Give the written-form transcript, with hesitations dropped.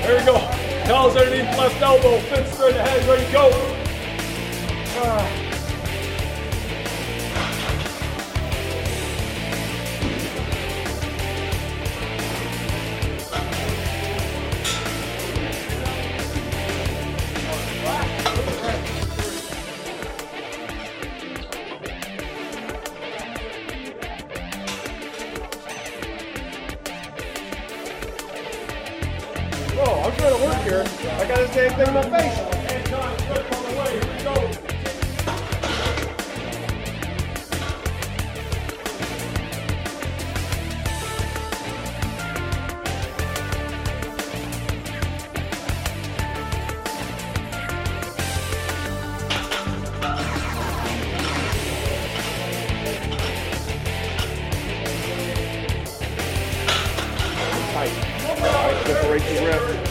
There we go. Towels underneath left elbow. Fists straight ahead. Ready to go. Oh, I'm trying to work here. I got the same thing in my face. And John, flip on the way. Here we go. Tight. Separate the rib.